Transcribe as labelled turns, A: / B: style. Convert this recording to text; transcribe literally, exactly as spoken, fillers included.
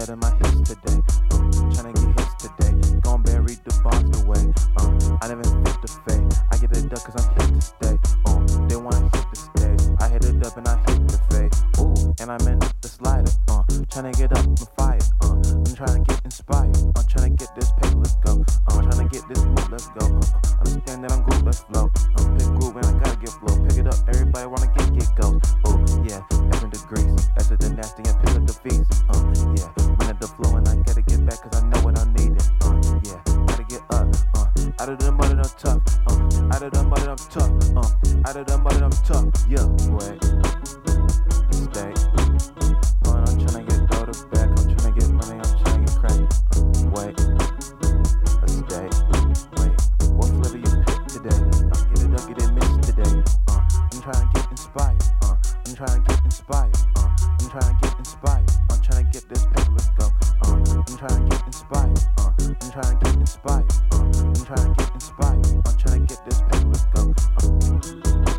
A: that in my hips today. Uh, tryna get hits today. Gon' bury the bonds away. Uh, I never fit the fade. I get it up cause I'm hit to stay. Uh, they wanna hit the stage. I hit it up and I hit the fade. Ooh, and I'm in the slider. Uh, tryna get up and fire. Uh, I'm tryna get inspired. I'm tryna get this paper, let's go. I'm tryna get this move, let's go. Uh, understand that I'm good, let's flow. I'm pick groove and I gotta get flow. Pick it up, everybody wanna get get go. Ooh, yeah, different degrees. After the nasty and pick up the fees. Uh, yeah, run at the flow and I gotta get back cause I know what I needed. Uh, yeah, gotta get up. Uh, out of the mud and I'm tough. Uh, out of the mud and I'm tough. Uh, out of the mud and I'm tough. Yeah, wait. Stay. Uh, I'm tryna get daughter back. I'm tryna get money. I'm tryna get cracked. Uh, wait. Stay. Wait. What flavor you pick today? Uh, get it up, get it mixed today. Uh, I'm tryna get inspired. Uh, I'm tryna get inspired. Uh, I'm tryna get inspired. I'm tryna get this paper, let's go. Uh, I'm tryna get inspired. Uh, I'm tryna get inspired. Uh, I'm tryna get inspired. I'm tryna get this paper, let's go. Uh,